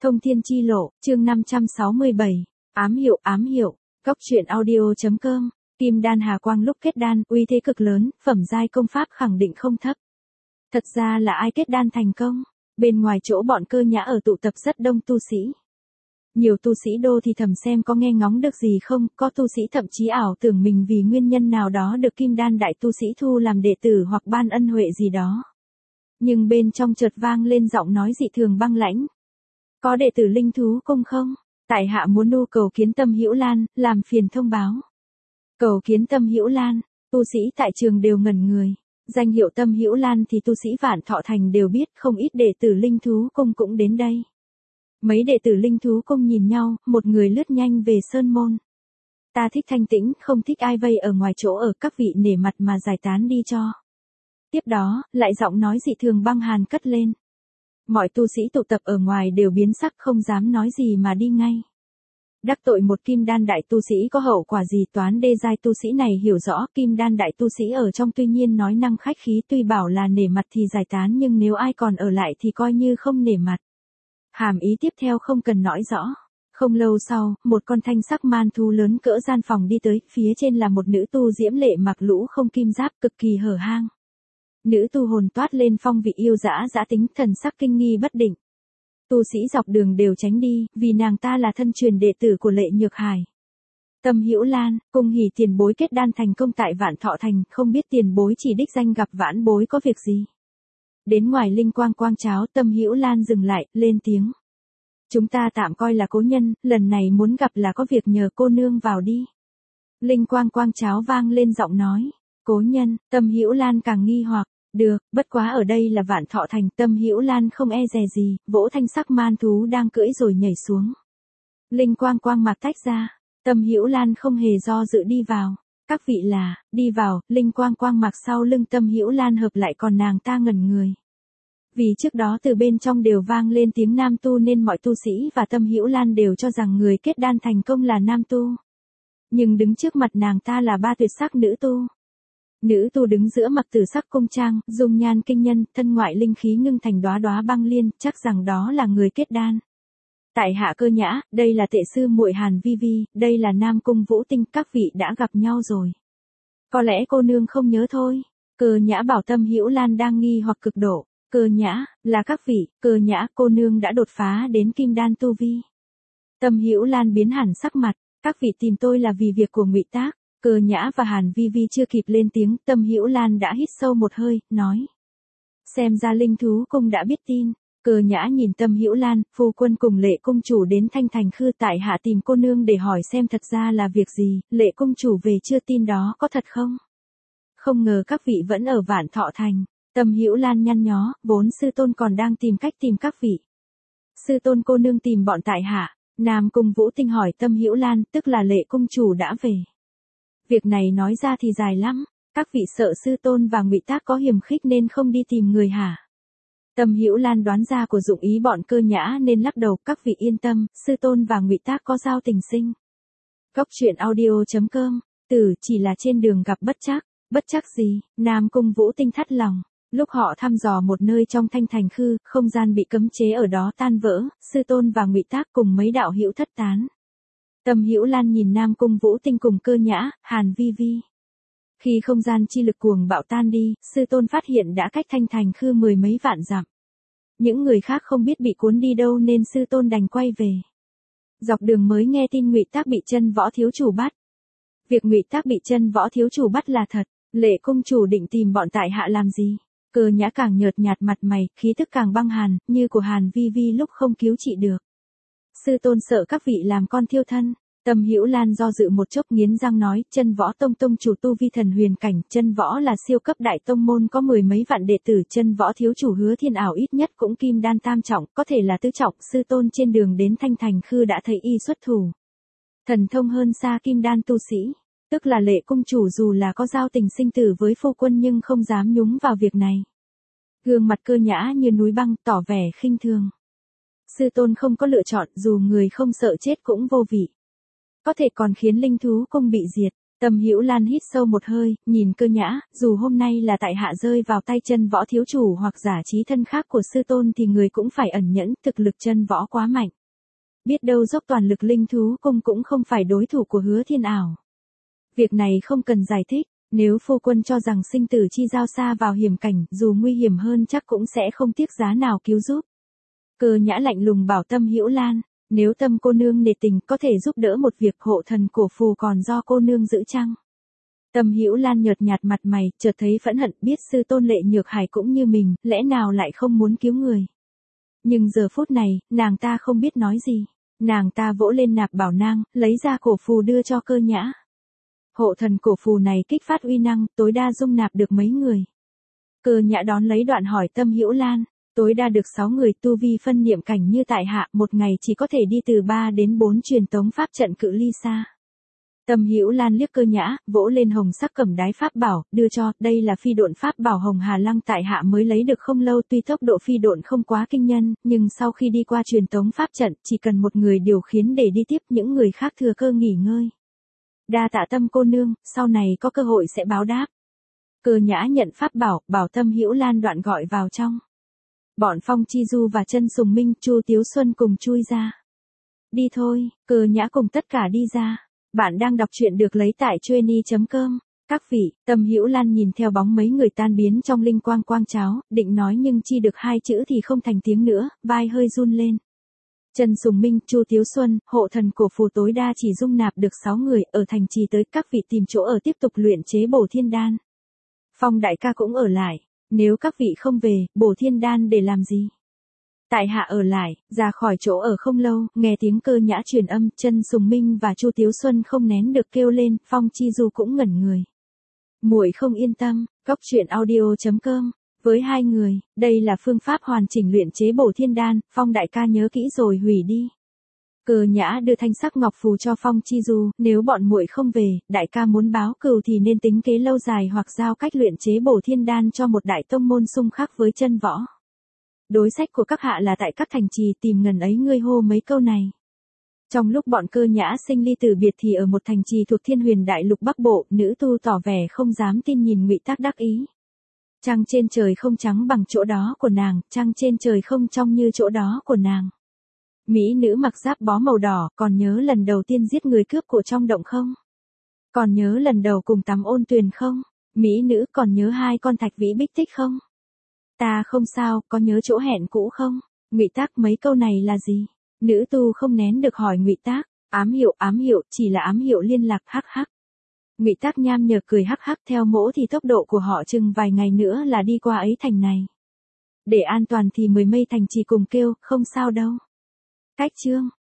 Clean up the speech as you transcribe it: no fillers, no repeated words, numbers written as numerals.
Thông thiên chi lộ, chương 567. Ám hiệu, Góc truyện audio.com. Kim đan hà quang lúc kết đan, uy thế cực lớn, phẩm giai công pháp khẳng định không thấp. Thật ra là ai kết đan thành công? Bên ngoài chỗ bọn Cơ Nhã ở tụ tập rất đông tu sĩ. Nhiều tu sĩ đô thì thầm xem có nghe ngóng được gì không, có tu sĩ thậm chí ảo tưởng mình vì nguyên nhân nào đó được kim đan đại tu sĩ thu làm đệ tử hoặc ban ân huệ gì đó. Nhưng bên trong chợt vang lên giọng nói dị thường băng lãnh. Có đệ tử Linh Thú Cung không? Tại hạ muốn nhu cầu kiến Tâm Hữu Lan, làm phiền thông báo. Cầu kiến Tâm Hữu Lan, tu sĩ tại trường đều ngẩn người. Danh hiệu Tâm Hữu Lan thì tu sĩ Vạn Thọ Thành đều biết, không ít đệ tử Linh Thú Cung cũng đến đây. Mấy đệ tử Linh Thú Cung nhìn nhau, một người lướt nhanh về sơn môn. Ta thích thanh tĩnh, không thích ai vây ở ngoài chỗ ở, các vị nể mặt mà giải tán đi cho. Tiếp đó, lại giọng nói dị thường băng hàn cất lên. Mọi tu sĩ tụ tập ở ngoài đều biến sắc, không dám nói gì mà đi ngay. Đắc tội một kim đan đại tu sĩ có hậu quả gì? Toán đê giai tu sĩ này hiểu rõ, kim đan đại tu sĩ ở trong tuy nhiên nói năng khách khí, tuy bảo là nể mặt thì giải tán, nhưng nếu ai còn ở lại thì coi như không nể mặt. Hàm ý tiếp theo không cần nói rõ. Không lâu sau, một con thanh sắc man thú lớn cỡ gian phòng đi tới, phía trên là một nữ tu diễm lệ mặc lũ không kim giáp cực kỳ hở hang. Nữ tu hồn toát lên phong vị yêu dã dã tính, thần sắc kinh nghi bất định. Tu sĩ dọc đường đều tránh đi, vì nàng ta là thân truyền đệ tử của Lệ Nhược Hải. Tâm Hữu Lan, cung hỉ tiền bối kết đan thành công tại Vạn Thọ Thành, không biết tiền bối chỉ đích danh gặp vãn bối có việc gì. Đến ngoài linh quang quang cháo, Tâm Hữu Lan dừng lại, lên tiếng. Chúng ta tạm coi là cố nhân, lần này muốn gặp là có việc nhờ cô nương vào đi. Linh quang quang cháo vang lên giọng nói. Cố nhân, Tâm Hữu Lan càng nghi hoặc. Được, bất quá ở đây là Vạn Thọ Thành. Tâm Hữu Lan không e dè gì, vỗ thanh sắc man thú đang cưỡi rồi nhảy xuống. Linh quang quang mạc tách ra, Tâm Hữu Lan không hề do dự đi vào. Các vị là, đi vào, linh quang quang mạc sau lưng Tâm Hữu Lan hợp lại, còn nàng ta ngẩn người. Vì trước đó từ bên trong đều vang lên tiếng nam tu nên mọi tu sĩ và Tâm Hữu Lan đều cho rằng người kết đan thành công là nam tu. Nhưng đứng trước mặt nàng ta là ba tuyệt sắc nữ tu. Nữ tu đứng giữa mặc tử sắc cung trang, dung nhan kinh nhân, thân ngoại linh khí ngưng thành đóa đóa băng liên, chắc rằng đó là người kết đan. Tại hạ Cơ Nhã, đây là tệ sư muội Hàn Vi Vi, đây là Nam Cung Vũ Tinh, các vị đã gặp nhau rồi. Có lẽ cô nương không nhớ thôi. Cơ Nhã bảo Tâm Hữu Lan đang nghi hoặc cực độ. Cơ Nhã, là các vị, Cơ Nhã, cô nương đã đột phá đến kim đan tu vi. Tâm Hữu Lan biến hẳn sắc mặt, các vị tìm tôi là vì việc của Ngụy Tác. Cơ Nhã và Hàn Vi Vi chưa kịp lên tiếng, Tâm Hữu Lan đã hít sâu một hơi, nói. Xem ra Linh Thú Cung đã biết tin. Cơ Nhã nhìn Tâm Hữu Lan, phu quân cùng Lệ cung chủ đến Thanh Thành Khư, tại hạ tìm cô nương để hỏi xem thật ra là việc gì, Lệ cung chủ về chưa, tin đó có thật không? Không ngờ các vị vẫn ở Vạn Thọ Thành. Tâm Hữu Lan nhăn nhó, vốn sư tôn còn đang tìm cách tìm các vị. Sư tôn cô nương tìm bọn tại hạ. Nam Cung Vũ Tinh hỏi Tâm Hữu Lan, tức là Lệ cung chủ đã về. Việc này nói ra thì dài lắm, các vị sợ sư tôn và Ngụy Tác có hiềm khích nên không đi tìm người hả? Tâm Hữu Lan đoán ra của dụng ý bọn Cơ Nhã nên lắc đầu, các vị yên tâm, sư tôn và Ngụy Tác có giao tình sinh. Góc truyện audio.com, chỉ là trên đường gặp bất chắc gì? Nam Cung Vũ Tinh thắt lòng. Lúc họ thăm dò một nơi trong Thanh Thành Khư, không gian bị cấm chế ở đó tan vỡ, sư tôn và Ngụy Tác cùng mấy đạo hữu thất tán. Tâm Hữu Lan nhìn Nam Cung Vũ Tinh cùng Cơ Nhã, Hàn Vi Vi. Khi không gian chi lực cuồng bạo tan đi, sư tôn phát hiện đã cách Thanh Thành Khư 10 mấy vạn dặm. Những người khác không biết bị cuốn đi đâu nên sư tôn đành quay về. Dọc đường mới nghe tin Ngụy Tác bị Chân Võ thiếu chủ bắt. Việc Ngụy Tác bị Chân Võ thiếu chủ bắt là thật, Lệ cung chủ định tìm bọn tại hạ làm gì? Cơ Nhã càng nhợt nhạt mặt mày, khí tức càng băng hàn, như của Hàn Vi Vi lúc không cứu trị được. Sư tôn sợ các vị làm con thiêu thân. Tâm Hữu Lan do dự một chốc nghiến răng nói, Chân Võ tông tông chủ tu vi thần huyền cảnh, Chân Võ là siêu cấp đại tông môn có 10 mấy vạn đệ tử, Chân Võ thiếu chủ Hứa Thiên Ảo ít nhất cũng kim đan tam trọng, có thể là tứ trọng, sư tôn trên đường đến Thanh Thành Khư đã thấy y xuất thủ. Thần thông hơn xa kim đan tu sĩ, tức là Lệ cung chủ dù là có giao tình sinh tử với phu quân nhưng không dám nhúng vào việc này. Gương mặt Cơ Nhã như núi băng, tỏ vẻ khinh thường. Sư tôn không có lựa chọn, dù người không sợ chết cũng vô vị. Có thể còn khiến Linh Thú Cung bị diệt. Tâm Hữu Lan hít sâu một hơi, nhìn Cơ Nhã, dù hôm nay là tại hạ rơi vào tay chân võ thiếu chủ hoặc giả trí thân khác của sư tôn thì người cũng phải ẩn nhẫn, thực lực chân võ quá mạnh. Biết đâu dốc toàn lực linh thú cung cũng không phải đối thủ của Hứa Thiên Ảo. Việc này không cần giải thích, nếu phu quân cho rằng sinh tử chi giao xa vào hiểm cảnh, dù nguy hiểm hơn chắc cũng sẽ không tiếc giá nào cứu giúp. Cơ Nhã lạnh lùng bảo Tâm Hữu Lan, nếu Tâm cô nương nể tình có thể giúp đỡ một việc hộ thần cổ phù còn do cô nương giữ chăng? Tâm Hữu Lan nhợt nhạt mặt mày, chợt thấy phẫn hận, biết sư tôn Lệ Nhược Hải cũng như mình, lẽ nào lại không muốn cứu người. Nhưng giờ phút này, nàng ta không biết nói gì. Nàng ta vỗ lên nạp bảo nang, lấy ra cổ phù đưa cho Cơ Nhã. Hộ thần cổ phù này kích phát uy năng, tối đa dung nạp được mấy người. Cơ Nhã đón lấy đoạn hỏi Tâm Hữu Lan, tối đa được 6 người, tu vi phân niệm cảnh như tại hạ, một ngày chỉ có thể đi từ 3 đến 4 truyền tống pháp trận cự ly xa. Tâm Hữu Lan liếc Cơ Nhã, vỗ lên hồng sắc cẩm đái pháp bảo, đưa cho, đây là phi độn pháp bảo Hồng Hà Lăng tại hạ mới lấy được không lâu, tuy tốc độ phi độn không quá kinh nhân, nhưng sau khi đi qua truyền tống pháp trận, chỉ cần một người điều khiển để đi tiếp, những người khác thừa cơ nghỉ ngơi. Đa tạ Tâm cô nương, sau này có cơ hội sẽ báo đáp. Cơ Nhã nhận pháp bảo, bảo Tâm Hữu Lan đoạn gọi vào trong. Bọn Phong Chi Du và Chân Sùng Minh, Chu Tiếu Xuân cùng chui ra. Đi thôi, Cơ Nhã cùng tất cả đi ra. Bạn đang đọc truyện được lấy tại Chueny.com. Các vị, Tâm Hữu Lan nhìn theo bóng mấy người tan biến trong linh quang quang cháo, định nói nhưng chi được 2 chữ thì không thành tiếng nữa, vai hơi run lên. Trần Sùng Minh, Chu Tiếu Xuân, hộ thần cổ phù tối đa chỉ dung nạp được 6 người, ở thành trì tới, các vị tìm chỗ ở tiếp tục luyện chế bổ thiên đan. Phong đại ca cũng ở lại, nếu các vị không về, bổ thiên đan để làm gì? Tại hạ ở lại, ra khỏi chỗ ở không lâu, nghe tiếng Cơ Nhã truyền âm, Chân Sùng Minh và Chu Tiếu Xuân không nén được kêu lên, Phong Chi Du cũng ngẩn người. Muội không yên tâm, góc truyện audio.com. Với 2 người, đây là phương pháp hoàn chỉnh luyện chế bổ thiên đan, Phong đại ca nhớ kỹ rồi hủy đi. Cơ Nhã đưa thanh sắc ngọc phù cho Phong Chi Du, nếu bọn muội không về, đại ca muốn báo cừu thì nên tính kế lâu dài hoặc giao cách luyện chế bổ thiên đan cho một đại tông môn xung khắc với chân võ. Đối sách của các hạ là tại các thành trì, tìm ngần ấy ngươi hô mấy câu này. Trong lúc bọn Cơ Nhã sinh ly tử biệt thì ở một thành trì thuộc Thiên Huyền Đại Lục Bắc Bộ, nữ tu tỏ vẻ không dám tin nhìn Ngụy Tác đắc ý. Trăng trên trời không trắng bằng chỗ đó của nàng, trăng trên trời không trong như chỗ đó của nàng. Mỹ nữ mặc giáp bó màu đỏ, còn nhớ lần đầu tiên giết người cướp của trong động không? Còn nhớ lần đầu cùng tắm ôn tuyền không? Mỹ nữ còn nhớ 2 con thạch vĩ bích tích không? Ta không sao, có nhớ chỗ hẹn cũ không? Ngụy Tác mấy câu này là gì? Nữ tu không nén được hỏi Ngụy Tác, ám hiệu, chỉ là ám hiệu liên lạc, hắc hắc. Ngụy Tác nham nhở cười hắc hắc, theo mỗ thì tốc độ của họ chừng vài ngày nữa là đi qua ấy thành này. Để an toàn thì 10 mây thành trì cùng kêu, không sao đâu. Cách chương